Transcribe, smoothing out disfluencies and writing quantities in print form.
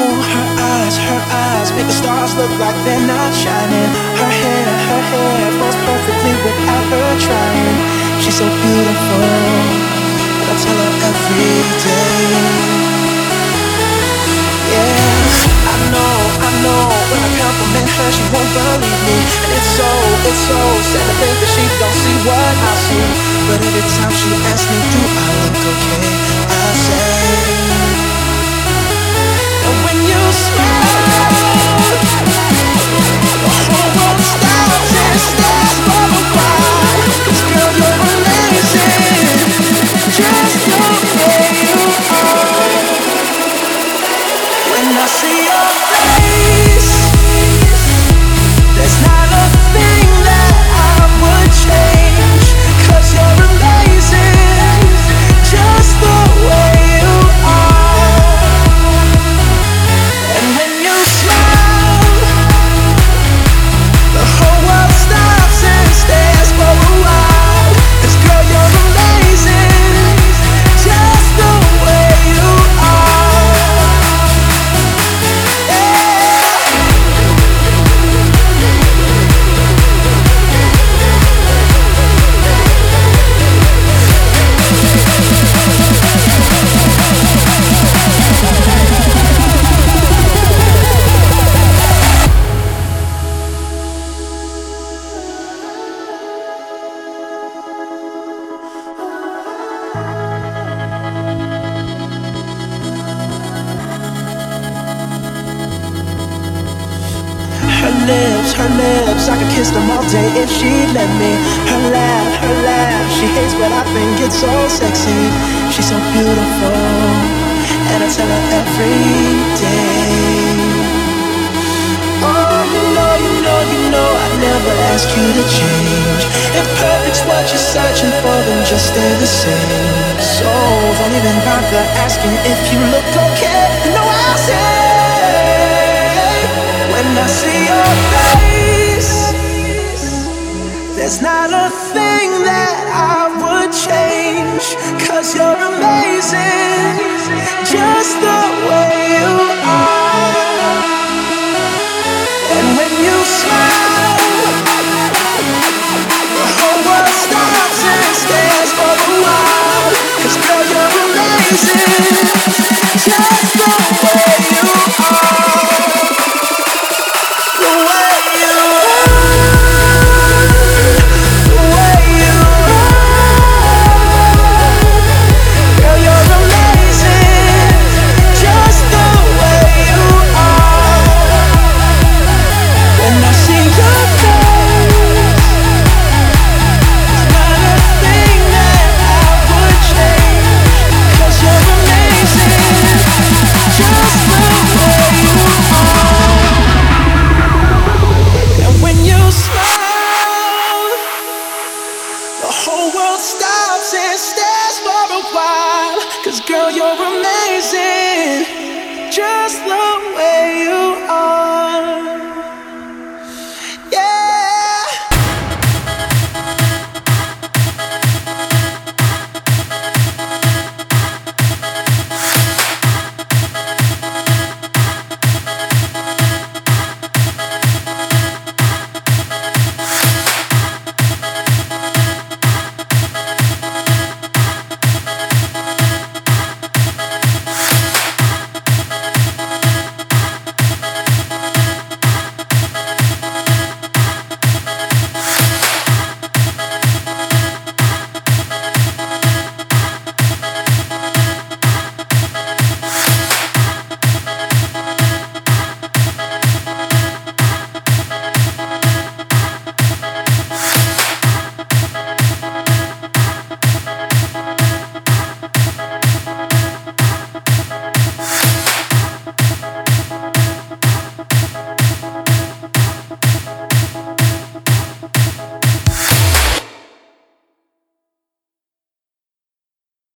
her eyes make the stars look like they're not shining. Her hair falls perfectly without her trying. She's so beautiful, and I tell her every day. Yeah, I know, when I compliment her, she won't believe me. And it's so sad to think that she don't see what I see. But every time she asks me, do I look okay, I say, and when you smile, the whole world stops and stares for a while. 'Cause girl, you're amazing, just the way you are. When I see your face, there's not a thing that I would change. 'Cause you're amazing, just the way you are. And when you smile, the whole world stops and stares for a while. 'Cause girl, you're amazing, just the way you are. Her lips, I could kiss them all day if she'd let me. Her laugh, she hates but I think it's so sexy. She's so beautiful, and I tell her every day. Oh, you know, I never ask you to change. If perfect's what you're searching for, then just stay the same. So don't even bother asking if you look okay. No, I'll say, when I see your face, there's not a thing that I would change. 'Cause you're amazing, just the way you are. And when you smile, the whole world stops and stares for a while. 'Cause girl, you're amazing,